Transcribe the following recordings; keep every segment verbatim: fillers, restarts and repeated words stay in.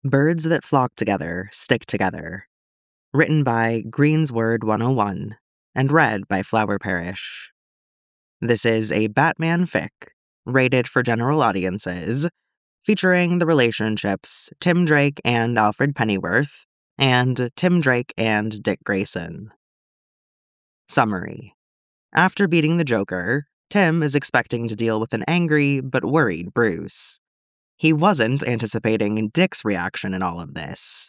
Birds That Flock Together Stick Together. Written by Greensword one oh one and read by Flower Parish. This is a Batman fic, rated for general audiences, featuring the relationships Tim Drake and Alfred Pennyworth, and Tim Drake and Dick Grayson. Summary. After beating the Joker, Tim is expecting to deal with an angry but worried Bruce. He wasn't anticipating Dick's reaction in all of this.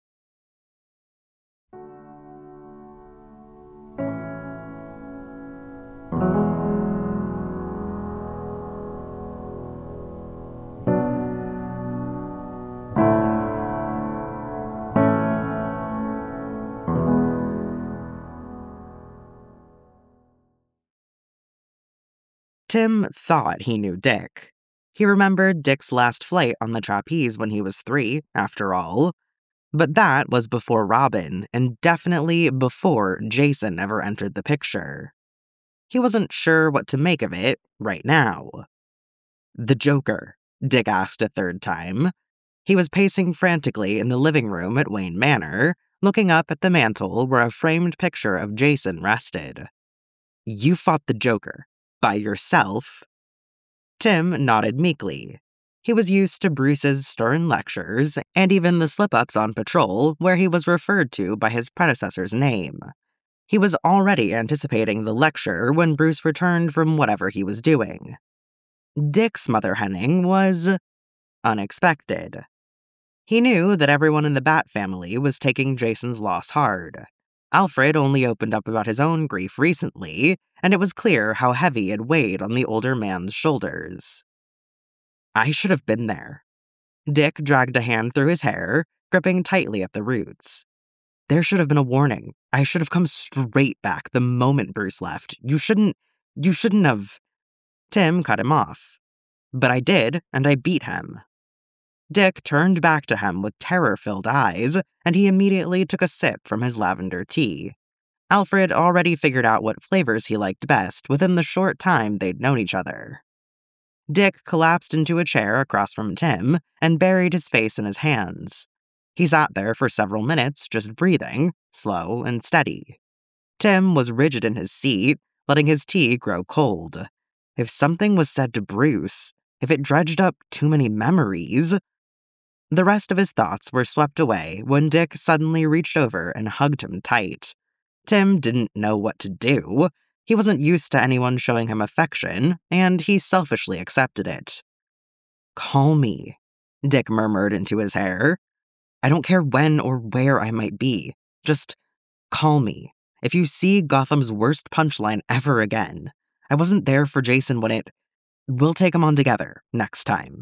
Tim thought he knew Dick. He remembered Dick's last flight on the trapeze when he was three, after all. But that was before Robin, and definitely before Jason ever entered the picture. He wasn't sure what to make of it right now. "The Joker?" Dick asked a third time. He was pacing frantically in the living room at Wayne Manor, looking up at the mantel where a framed picture of Jason rested. "You fought the Joker? By yourself?" Tim nodded meekly. He was used to Bruce's stern lectures, and even the slip-ups on patrol where he was referred to by his predecessor's name. He was already anticipating the lecture when Bruce returned from whatever he was doing. Dick's mother henning was unexpected. He knew that everyone in the Bat family was taking Jason's loss hard. Alfred only opened up about his own grief recently, and it was clear how heavy it weighed on the older man's shoulders. "I should have been there." Dick dragged a hand through his hair, gripping tightly at the roots. "There should have been a warning. I should have come straight back the moment Bruce left. You shouldn't, you shouldn't have." Tim cut him off. "But I did, and I beat him." Dick turned back to him with terror-filled eyes, and he immediately took a sip from his lavender tea. Alfred already figured out what flavors he liked best within the short time they'd known each other. Dick collapsed into a chair across from Tim and buried his face in his hands. He sat there for several minutes, just breathing, slow and steady. Tim was rigid in his seat, letting his tea grow cold. If something was said to Bruce, if it dredged up too many memories... The rest of his thoughts were swept away when Dick suddenly reached over and hugged him tight. Tim didn't know what to do. He wasn't used to anyone showing him affection, and he selfishly accepted it. "Call me," Dick murmured into his hair. "I don't care when or where I might be. Just call me. If you see Gotham's worst punchline ever again. I wasn't there for Jason when it... We'll take him on together next time."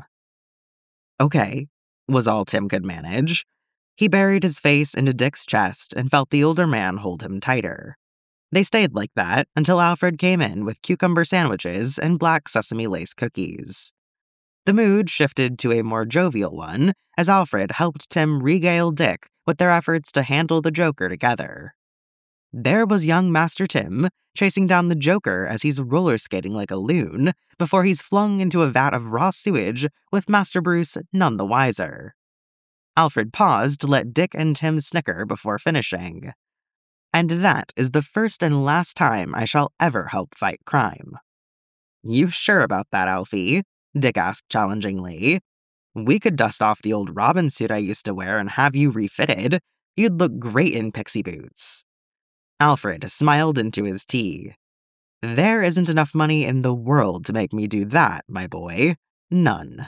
"Okay," was all Tim could manage. He buried his face into Dick's chest and felt the older man hold him tighter. They stayed like that until Alfred came in with cucumber sandwiches and black sesame lace cookies. The mood shifted to a more jovial one as Alfred helped Tim regale Dick with their efforts to handle the Joker together. There was young Master Tim, chasing down the Joker as he's roller skating like a loon, before he's flung into a vat of raw sewage with Master Bruce none the wiser. Alfred paused to let Dick and Tim snicker before finishing. "And that is the first and last time I shall ever help fight crime." "You sure about that, Alfie?" Dick asked challengingly. "We could dust off the old Robin suit I used to wear and have you refitted. You'd look great in pixie boots." Alfred smiled into his tea. "There isn't enough money in the world to make me do that, my boy. None."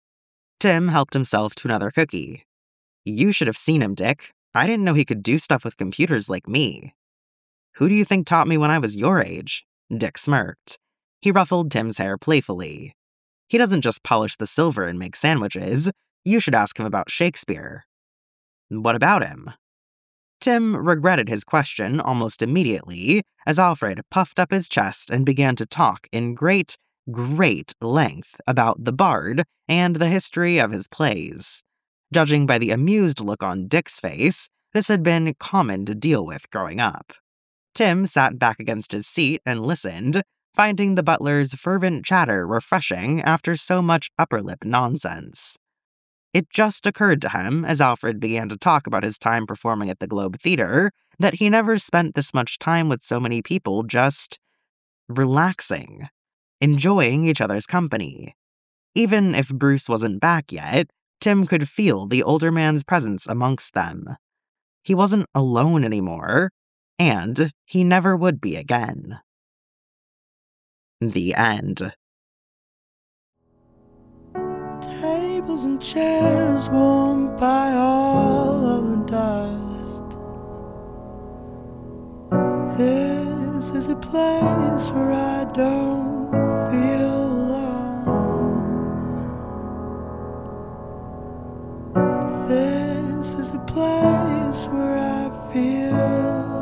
Tim helped himself to another cookie. "You should have seen him, Dick. I didn't know he could do stuff with computers like me." "Who do you think taught me when I was your age?" Dick smirked. He ruffled Tim's hair playfully. "He doesn't just polish the silver and make sandwiches. You should ask him about Shakespeare." "What about him?" Tim regretted his question almost immediately as Alfred puffed up his chest and began to talk in great, great length about the Bard and the history of his plays. Judging by the amused look on Dick's face, this had been common to deal with growing up. Tim sat back against his seat and listened, finding the butler's fervent chatter refreshing after so much upper lip nonsense. It just occurred to him, as Alfred began to talk about his time performing at the Globe Theater, that he never spent this much time with so many people just relaxing, enjoying each other's company. Even if Bruce wasn't back yet, Tim could feel the older man's presence amongst them. He wasn't alone anymore, and he never would be again. The end. Tables and chairs warmed by all of the dust. This is a place where I don't feel alone. This is a place where I feel